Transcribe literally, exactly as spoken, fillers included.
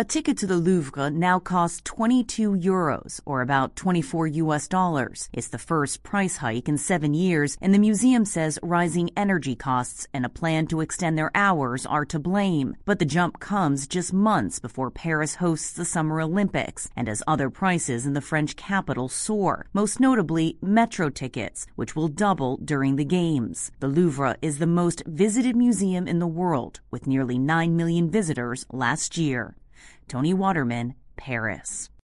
A ticket to the Louvre now costs twenty-two euros, or about twenty-four U S dollars. It's the first price hike in seven years, and the museum says rising energy costs and a plan to extend their hours are to blame. But the jump comes just months before Paris hosts the Summer Olympics, and as other prices in the French capital soar, most notably metro tickets, which will double during the Games. The Louvre is the most visited museum in the world, with nearly nine million visitors last year. Tony Waterman, Paris.